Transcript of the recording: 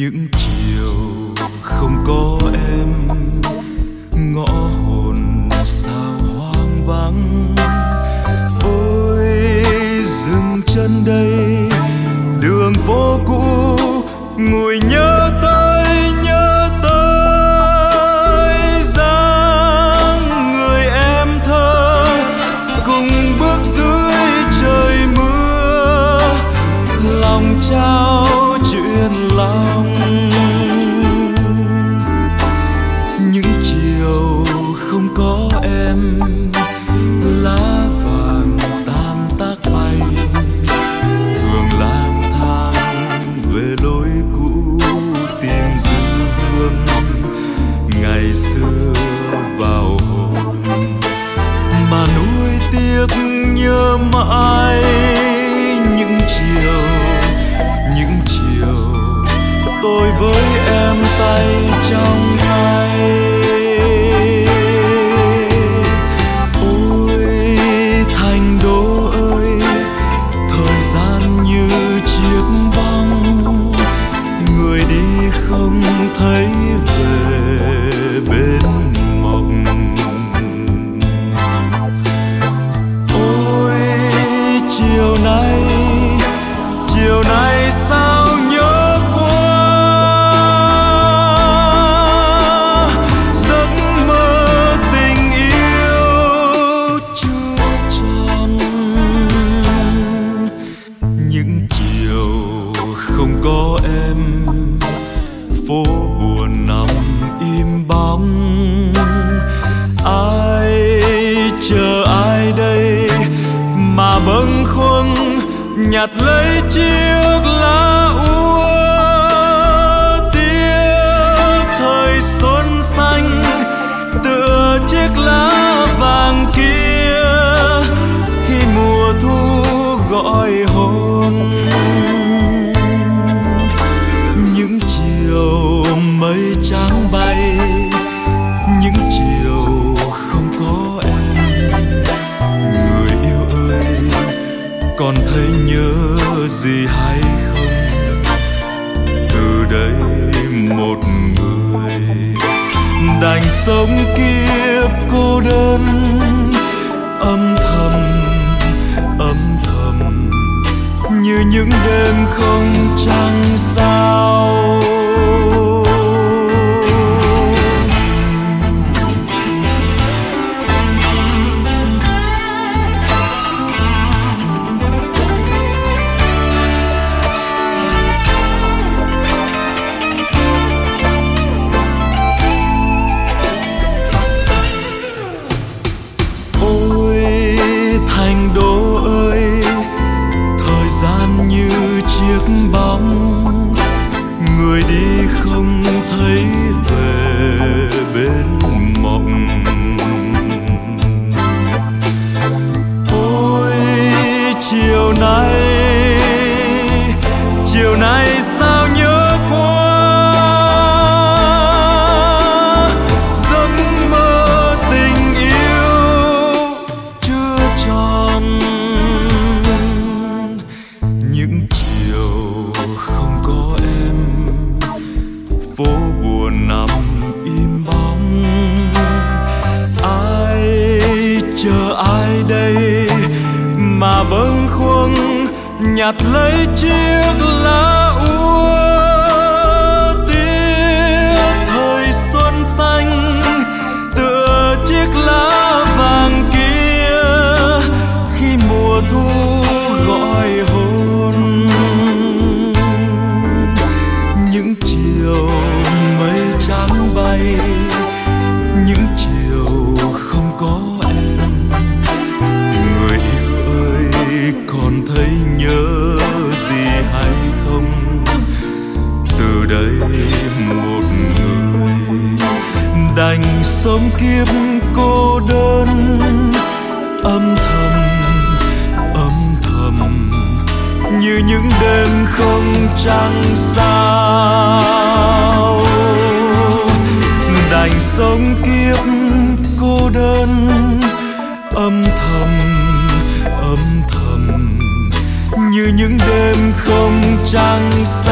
những chiều không có em, ngõ hồn sao hoang vắng. Ôi dừng chân đây, đường phố cũ ngồi nhớ tới dáng người em thơ cùng bước dưới trời mưa, lòng trao chuyện lòng. Những chiều không có em, lá vàng tan tác bay, thường lang thang về lối cũ tìm dư hương ngày xưa vào hồn, mà nuối tiếc nhớ mãi những chiều tôi với em tay trong tay. Ôi thành đô ơi, thời gian như chiếc bóng, người đi không thấy về bên mộng. Ôi chiều nay sao nhớ quá, giấc mơ tình yêu chưa tròn. Những chiều không có em, phố buồn nằm im bóng. Ai chờ ai đây mà bâng khuâng nhặt lấy chiếc lá úa, tiếc thời xuân xanh tựa chiếc lá vàng kia khi mùa thu gọi hồn. Những chiều mây trắng bay, những chiều không có em, người yêu ơi còn thấy nhớ gì hay không? Từ đây một người đành sống kiếp cô đơn, âm thầm như những đêm không trăng sao. Thành đô ơi, thời gian như chiếc bóng, người đi không thấy về bên mộng. Ôi chiều nay sao nhớ quá, giấc mơ tình yêu chưa tròn. Những chiều không có em, phố buồn nằm im bóng. Ai chờ ai đây mà bâng khuâng nhặt lấy chiếc lá úa, tiếc thời xuân xanh tựa chiếc lá vàng kia khi mùa thu gọi hồn. Những chiều mây trắng bay, những chiều không có em, người yêu ơi còn thấy nhớ gì hay không? Từ đây một người đành sống kiếp cô đơn, âm thầm như những đêm không trăng sao. Đành sống kiếp cô đơn, âm thầm như những đêm không trăng sao.